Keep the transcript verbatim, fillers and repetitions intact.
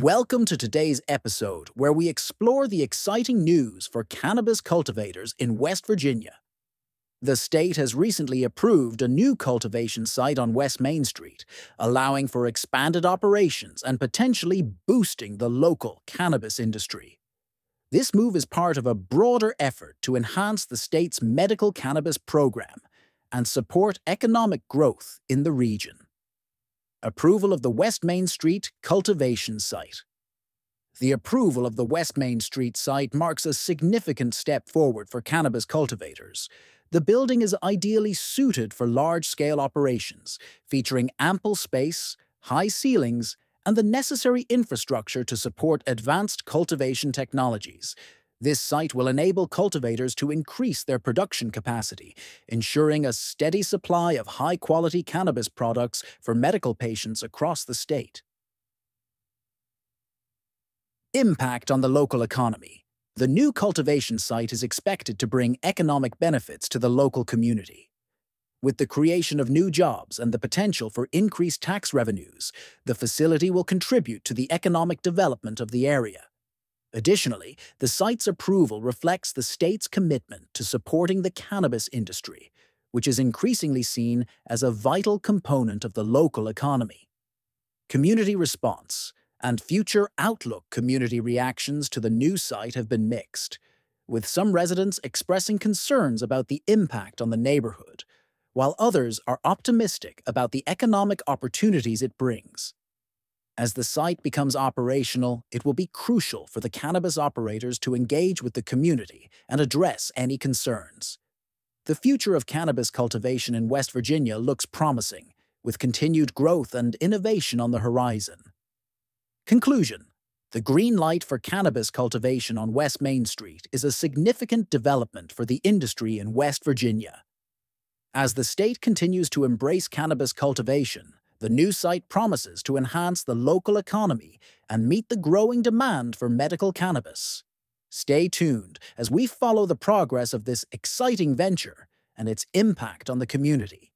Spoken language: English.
Welcome to today's episode, where we explore the exciting news for cannabis cultivators in West Virginia. The state has recently approved a new cultivation site on West Main Street, allowing for expanded operations and potentially boosting the local cannabis industry. This move is part of a broader effort to enhance the state's medical cannabis program and support economic growth in the region. Approval of the West Main Street cultivation site. The approval of the West Main Street site marks a significant step forward for cannabis cultivators. The building is ideally suited for large-scale operations, featuring ample space, high ceilings, and the necessary infrastructure to support advanced cultivation technologies. This site will enable cultivators to increase their production capacity, ensuring a steady supply of high-quality cannabis products for medical patients across the state. Impact on the local economy. The new cultivation site is expected to bring economic benefits to the local community. With the creation of new jobs and the potential for increased tax revenues, the facility will contribute to the economic development of the area. Additionally, the site's approval reflects the state's commitment to supporting the cannabis industry, which is increasingly seen as a vital component of the local economy. Community response and future outlook. Community reactions to the new site have been mixed, with some residents expressing concerns about the impact on the neighborhood, while others are optimistic about the economic opportunities it brings. As the site becomes operational, it will be crucial for the cannabis operators to engage with the community and address any concerns. The future of cannabis cultivation in West Virginia looks promising, with continued growth and innovation on the horizon. Conclusion: the green light for cannabis cultivation on West Main Street is a significant development for the industry in West Virginia. As the state continues to embrace cannabis cultivation, the new site promises to enhance the local economy and meet the growing demand for medical cannabis. Stay tuned as we follow the progress of this exciting venture and its impact on the community.